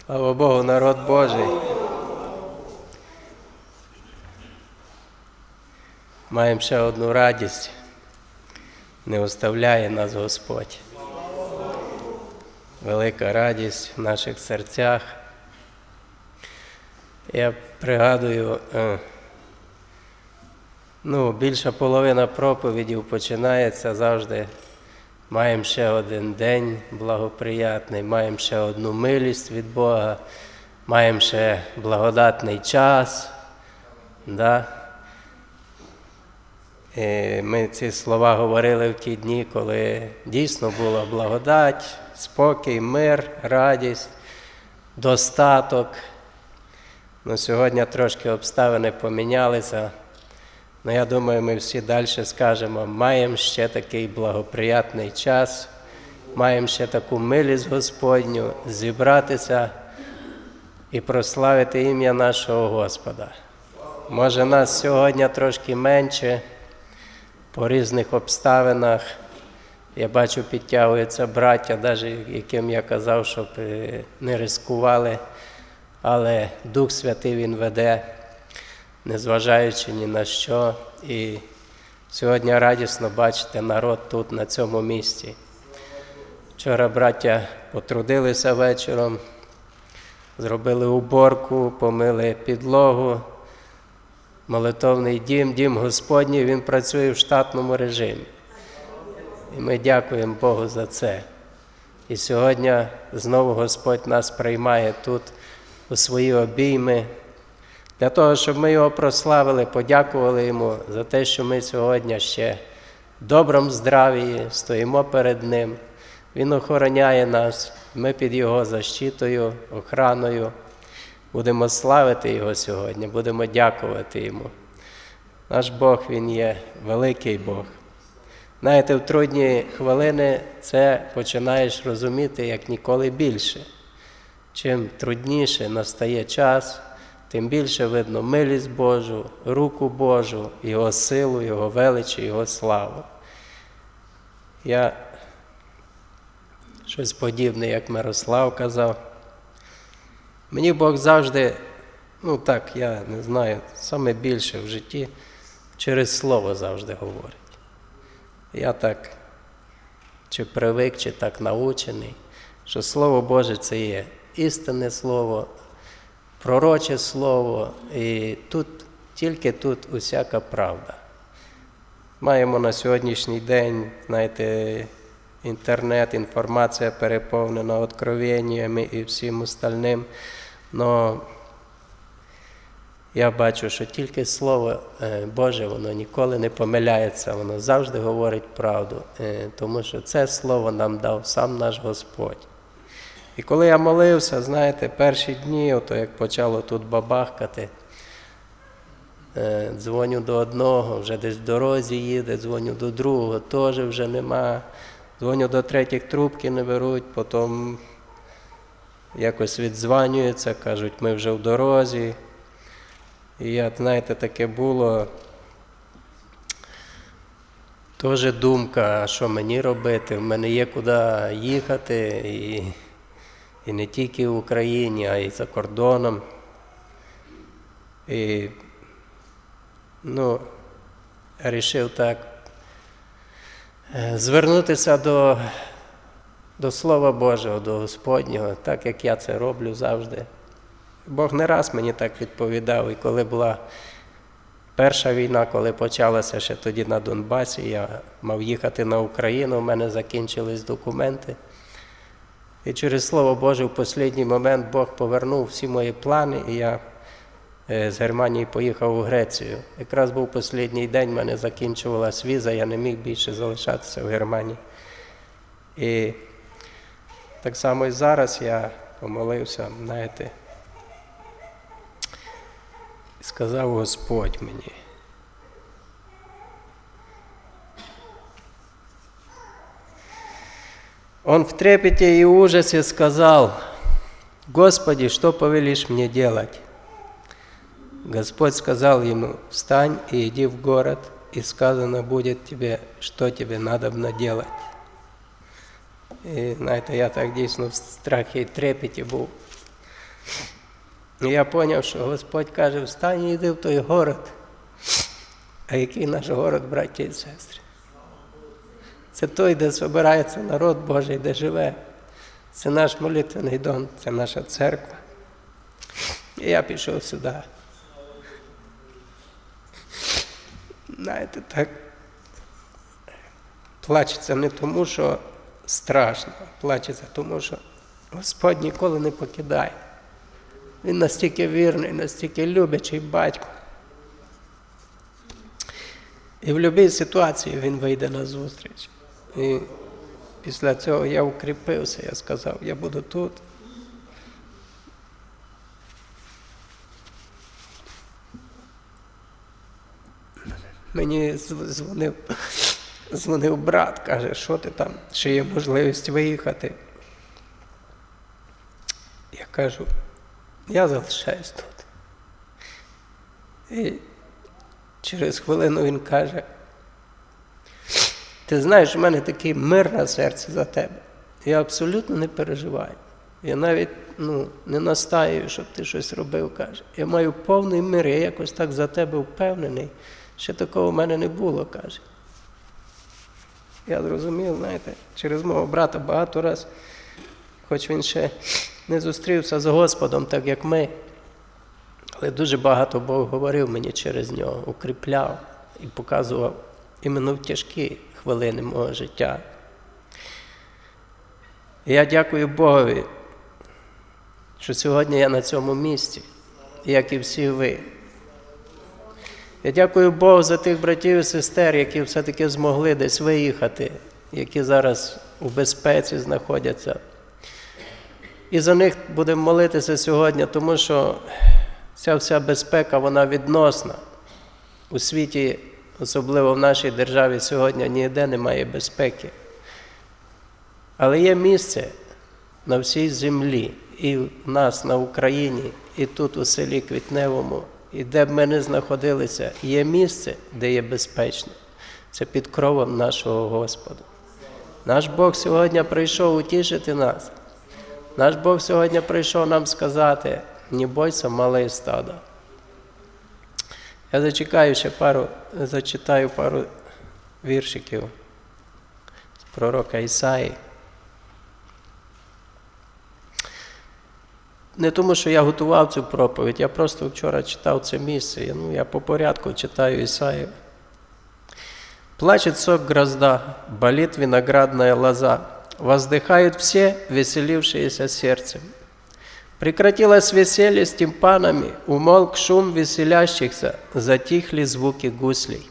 Слава Богу, народ Божий. Маємо ще одну радість. Не оставляє нас Господь. Велика радість в наших серцях. Я пригадую, більша половина проповідів починається завжди. Маємо ще один день благоприятний, маємо ще одну милість від Бога, маємо ще благодатний час. Да? І ми ці слова говорили в ті дні, коли дійсно була благодать, спокій, мир, радість, достаток. Сьогодні трошки обставини помінялися. Я думаю, ми всі далі скажемо, маємо ще такий благоприятний час, маємо ще таку милість Господню зібратися і прославити ім'я нашого Господа. Може, нас сьогодні трошки менше по різних обставинах. Я бачу, підтягуються браття, навіть яким я казав, щоб не ризикували, але Дух Святий Він веде, незважаючи ні на що. І сьогодні радісно бачити народ тут, на цьому місці. Вчора браття потрудилися вечором, зробили уборку, помили підлогу. Молитовний дім Господній, він працює в штатному режимі. І ми дякуємо Богу за це. І сьогодні знову Господь нас приймає тут у свої обійми, для того, щоб ми Його прославили, подякували Йому за те, що ми сьогодні ще в доброму здравії стоїмо перед Ним. Він охороняє нас, ми під Його защитою, охраною. Будемо славити Його сьогодні, будемо дякувати Йому. Наш Бог, Він є великий Бог. Знаєте, в трудні хвилини це починаєш розуміти як ніколи більше. Чим трудніше настає час, тим більше видно милість Божу, руку Божу, Його силу, Його величі, Його славу. Я щось подібне, як Мирослав казав. Мені Бог завжди, я не знаю, саме більше в житті через Слово завжди говорить. Я так чи привик, чи так научений, що Слово Боже – це є істинне Слово, пророче Слово, і тільки тут усяка правда. Маємо на сьогоднішній день, знаєте, інтернет, інформація переповнена откровеннями і всім остальним, но я бачу, що тільки Слово Боже, воно ніколи не помиляється, воно завжди говорить правду, тому що це Слово нам дав сам наш Господь. І коли я молився, знаєте, перші дні, як почало тут бабахкати, дзвоню до одного, вже десь в дорозі їде, дзвоню до другого, теж вже нема, дзвоню до третіх, трубки не беруть, потім якось віддзванюються, кажуть, ми вже в дорозі. І знаєте, таке було, теж думка, що мені робити, в мене є куди їхати, і не тільки в Україні, а й за кордоном. І, я вирішив так звернутися до Слова Божого, до Господнього, так як я це роблю завжди. Бог не раз мені так відповідав, і коли була перша війна, коли почалася ще тоді на Донбасі, я мав їхати на Україну, у мене закінчились документи. І через Слово Боже в останній момент Бог повернув всі мої плани, і я з Германії поїхав у Грецію. Якраз був останній день, в мене закінчувалась віза, я не міг більше залишатися в Германії. І так само і зараз я помолився, знаєте, сказав Господь мені. Он в трепете и ужасе сказал: «Господи, что повелишь мне делать?» Господь сказал ему: «Встань и иди в город, и сказано будет тебе, что тебе надобно делать». І, знаєте, я так дійсно в страхі і трепеті був. І я зрозумів, що Господь каже, встань і йди в той город. А який наш город, браті і сестри? Це той, де збирається народ Божий, де живе. Це наш молитвений дом, це наша церква. І я пішов сюди. Знаєте, так плачеться не тому, що страшно, плачеться тому, що Господь ніколи не покидає. Він настільки вірний, настільки люблячий батько. І в будь-якій ситуації він вийде на зустріч. І після цього я укріпився, я сказав, я буду тут. Мені дзвонив брат, каже, що ти там, чи є можливість виїхати. Я кажу, я залишаюсь тут. І через хвилину він каже, ти знаєш, у мене такий мир на серці за тебе. Я абсолютно не переживаю. Я навіть не настаю, щоб ти щось робив, каже. Я маю повний мир, я якось так за тебе впевнений. Ще такого в мене не було, каже. Я зрозумів, знаєте, через мого брата багато раз, хоч він ще не зустрівся з Господом, так як ми, але дуже багато Бог говорив мені через нього, укріпляв і показував іменно в тяжкі хвилини мого життя. І я дякую Богові, що сьогодні я на цьому місці, як і всі ви. Я дякую Богу за тих братів і сестер, які все-таки змогли десь виїхати, які зараз у безпеці знаходяться. І за них будемо молитися сьогодні, тому що ця вся безпека, вона відносна. У світі, особливо в нашій державі, сьогодні ніде немає безпеки. Але є місце на всій землі, і в нас на Україні, і тут у селі Квітневому, і де б ми не знаходилися, є місце, де є безпечно. Це під кровом нашого Господа. Наш Бог сьогодні прийшов утішити нас. Наш Бог сьогодні прийшов нам сказати, не бойся, мале стадо. Я зачитаю пару віршиків з пророка Ісаї. Не тому, що я готував цю проповідь, я просто вчора читав це місце. Я по порядку читаю Исаию. «Плачет сок грозда, болит виноградная лоза, воздыхают все, веселившиеся сердцем. Прекратилось веселье с тимпанами, умолк шум веселящихся, затихли звуки гуслей.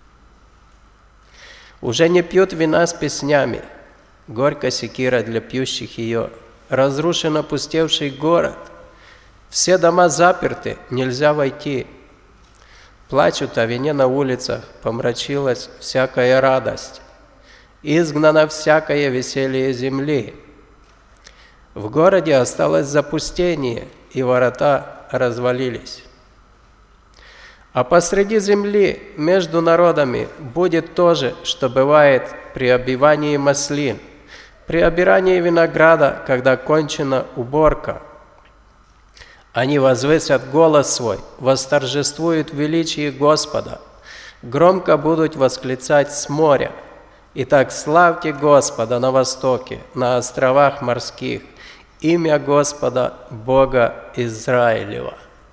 Уже не пьют вина с песнями, горько секира для пьющих ее. Разрушен опустевший город, все дома заперты, нельзя войти. Плачут о вине на улицах, помрачилась всякая радость, изгнано всякое веселье земли. В городе осталось запустение, и ворота развалились. А посреди земли между народами будет то же, что бывает при обивании маслин, при обирании винограда, когда кончена уборка. Они возвысят голос свой, восторжествуют величие Господа, громко будут восклицать с моря. Итак, славьте Господа на востоке, на островах морских, имя Господа, Бога Ізраїлєва».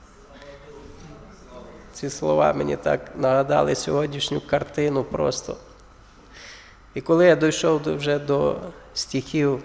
Ці слова мені так нагадали сьогоднішню картину просто. І коли я дійшов вже до стихів,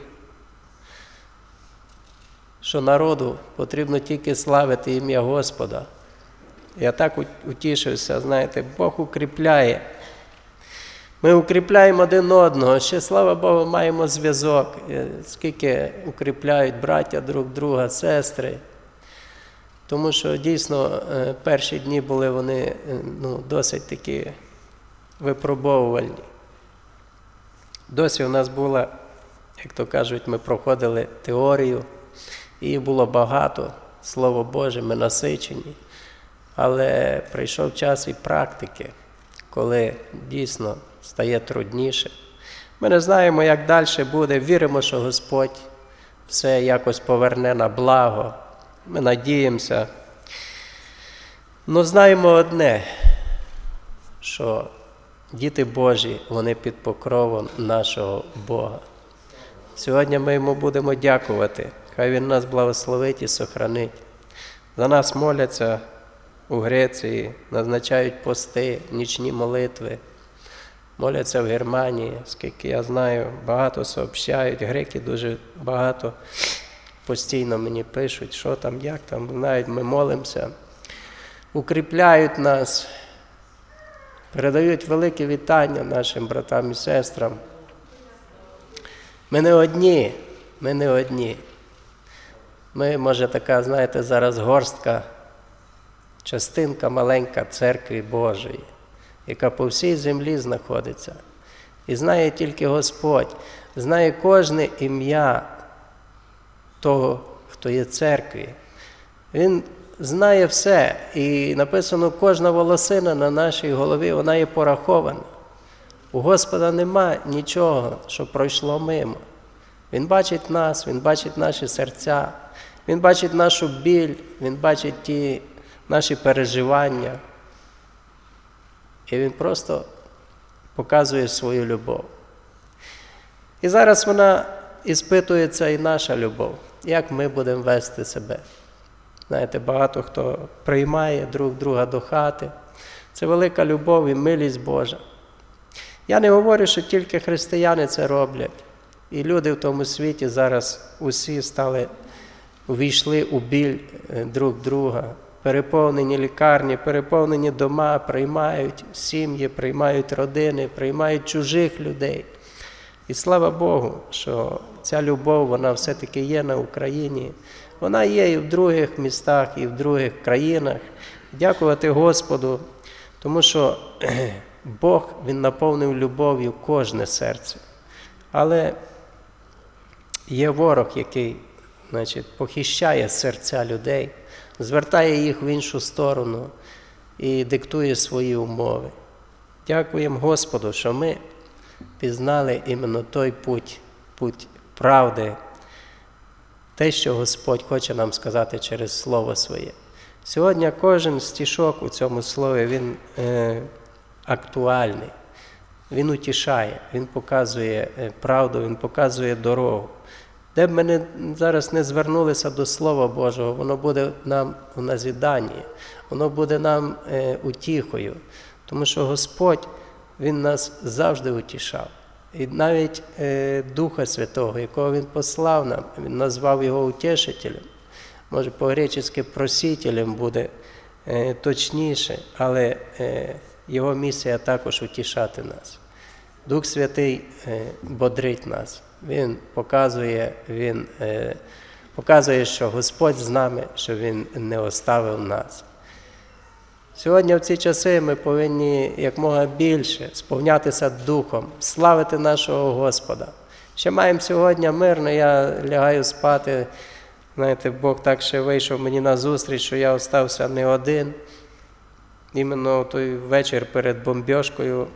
що народу потрібно тільки славити ім'я Господа, я так утішився, знаєте, Бог укріпляє. Ми укріпляємо один одного, ще, слава Богу, маємо зв'язок, скільки укріпляють браття друг друга, сестри. Тому що дійсно перші дні були вони досить такі випробовувальні. Досі у нас була, як то кажуть, ми проходили теорію, її було багато, Слово Боже, ми насичені. Але прийшов час і практики, коли дійсно стає трудніше. Ми не знаємо, як далі буде, віримо, що Господь все якось поверне на благо. ми надіємося. Но знаємо одне, що діти Божі, вони під покровом нашого Бога. Сьогодні ми йому будемо дякувати. Хай він нас благословить і сохранить. За нас моляться у Греції, назначають пости, нічні молитви. Моляться в Германії, скільки я знаю, багато сообщають. Греки дуже багато постійно мені пишуть, що там, як там, знають, ми молимося. Укріпляють нас, передають велике вітання нашим братам і сестрам. Ми не одні. Ми, може, така, знаєте, зараз горстка, частинка маленька Церкви Божої, яка по всій землі знаходиться. І знає тільки Господь, знає кожне ім'я того, хто є в церкві. Він знає все. І написано, кожна волосина на нашій голові, вона є порахована. У Господа нема нічого, що пройшло мимо. Він бачить нас, Він бачить наші серця, Він бачить нашу біль, Він бачить ті наші переживання. І Він просто показує свою любов. І зараз вона іспитується і наша любов. Як ми будемо вести себе? Знаєте, багато хто приймає друг друга до хати. Це велика любов і милість Божа. Я не говорю, що тільки християни це роблять. І люди в тому світі зараз усі увійшли у біль друг друга. Переповнені лікарні, переповнені дома, приймають сім'ї, приймають родини, приймають чужих людей. І слава Богу, що ця любов, вона все-таки є на Україні. Вона є і в других містах, і в других країнах. Дякувати Господу, тому що Бог, Він наповнив любов'ю кожне серце. Але є ворог, який, похищає серця людей, звертає їх в іншу сторону і диктує свої умови. Дякуємо Господу, що ми пізнали іменно той путь правди, те, що Господь хоче нам сказати через Слово Своє. Сьогодні кожен стишок у цьому слові, він актуальний, він утішає, він показує правду, він показує дорогу. Де б ми зараз не звернулися до Слова Божого, воно буде нам у назіданні, воно буде нам утіхою, тому що Господь, Він нас завжди утішав. І навіть Духа Святого, якого Він послав нам, Він назвав його утішителем. Може, по-гречески просителем буде точніше, але його місія також утішати нас. Дух Святий бодрить нас. Він показує, що Господь з нами, що Він не оставив нас. Сьогодні в ці часи ми повинні якомога більше сповнятися Духом, славити нашого Господа. Ще маємо сьогодні мирно, я лягаю спати, знаєте, Бог так ще вийшов мені на зустріч, що я остався не один. Іменно той вечір перед бомбьошкою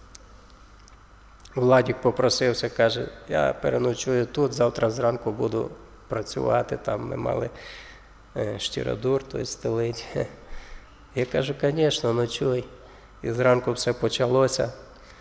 Владик попросився, каже, я переночую тут, завтра зранку буду працювати, там ми мали штіродур, тобто стелить. Я кажу, звісно, ночуй. І зранку все почалося.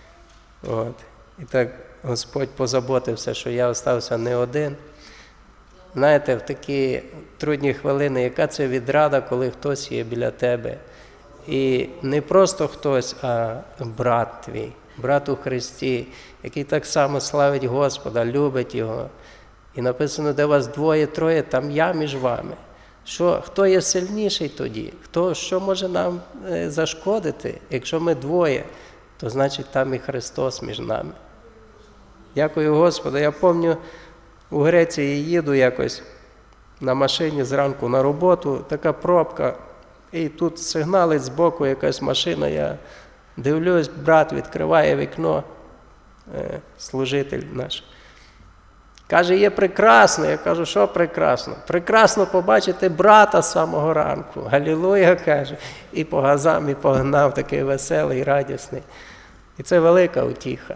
І так Господь позаботився, що я остався не один. Знаєте, в такі трудні хвилини, яка це відрада, коли хтось є біля тебе. І не просто хтось, а брат твій, брат у Христі, який так само славить Господа, любить Його. І написано, де вас двоє-троє, там я між вами. Хто є сильніший тоді? Що може нам зашкодити? Якщо ми двоє, то значить там і Христос між нами. Дякую Господу. Я пам'ятаю, у Греції їду якось на машині зранку на роботу, така пробка, і тут сигналить збоку якась машина, я дивлюсь, брат відкриває вікно, служитель наш. Каже, є прекрасно. Я кажу, що прекрасно? Прекрасно побачити брата з самого ранку. Галілуя, каже. І по газам, і погнав, такий веселий, радісний. І це велика утіха.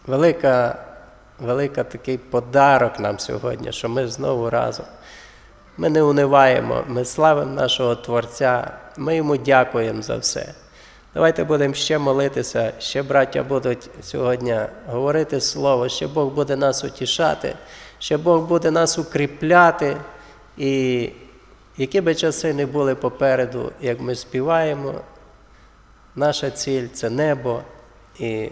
Велика такий подарок нам сьогодні, що ми знову разом. ми не униваємо, ми славимо нашого Творця, ми йому дякуємо за все. Давайте будемо ще молитися, ще браття будуть сьогодні говорити Слово, ще Бог буде нас утішати, ще Бог буде нас укріпляти. І які би часи не були попереду, як ми співаємо, наша ціль – це небо, і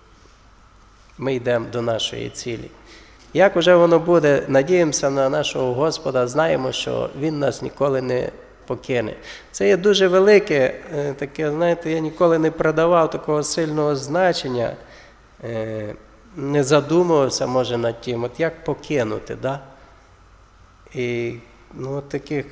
ми йдемо до нашої цілі. Як уже воно буде, надіємося на нашого Господа, знаємо, що Він нас ніколи не покине. Це є дуже велике, таке, знаєте, я ніколи не придавав такого сильного значення, не задумувався, може, над тим, от як покинути, да? І в таких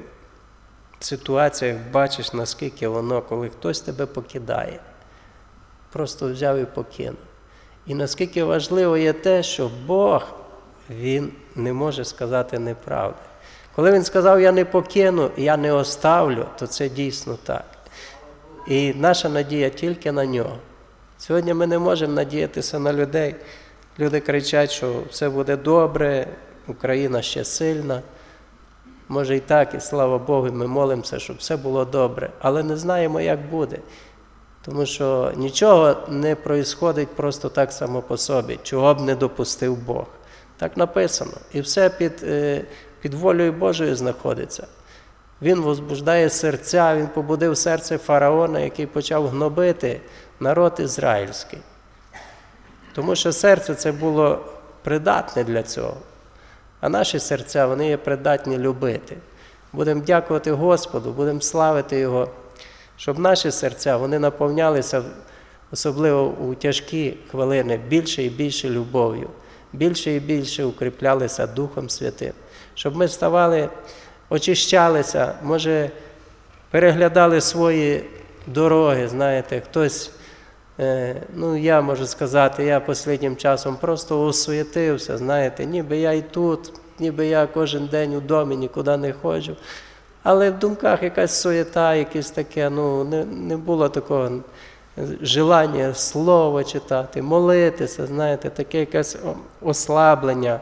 ситуаціях бачиш, наскільки воно, коли хтось тебе покидає, просто взяв і покинув. І наскільки важливо є те, що Бог, Він не може сказати неправди. Коли Він сказав, я не покину, я не оставлю, то це дійсно так. І наша надія тільки на Нього. Сьогодні ми не можемо надіятися на людей. Люди кричать, що все буде добре, Україна ще сильна. Може і так, і слава Богу, ми молимося, щоб все було добре. Але не знаємо, як буде. Тому що нічого не происходить просто так само по собі, чого б не допустив Бог. Так написано. І все під волею Божою знаходиться. Він возбуждає серця, він побудив серце фараона, який почав гнобити народ ізраїльський. Тому що серце це було придатне для цього. А наші серця, вони є придатні любити. Будемо дякувати Господу, будемо славити Його, щоб наші серця, вони наповнялися, особливо у тяжкі хвилини, більше і більше любов'ю, більше і більше укріплялися Духом Святим. Щоб ми ставали, очищалися, може, переглядали свої дороги, знаєте, хтось, я можу сказати, я останнім часом просто осуєтився, знаєте, ніби я і тут, ніби я кожен день у домі, нікуди не ходжу. Але в думках якась суєта, якесь таке, не було такого желання слово читати, молитися, знаєте, таке якесь ослаблення.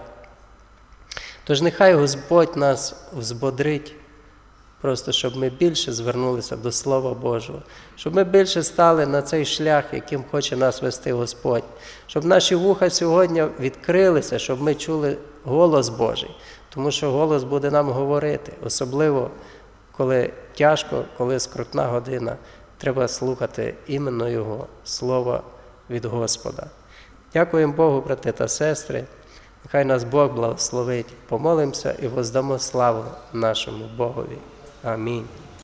Тож нехай Господь нас взбодрить, просто щоб ми більше звернулися до Слова Божого, щоб ми більше стали на цей шлях, яким хоче нас вести Господь, щоб наші вуха сьогодні відкрилися, щоб ми чули голос Божий, тому що голос буде нам говорити, особливо, коли тяжко, коли скрутна година, треба слухати іменно Його, Слово від Господа. Дякуємо Богу, брати та сестри, нехай нас Бог благословить, помолимося і воздамо славу нашому Богові. Амінь.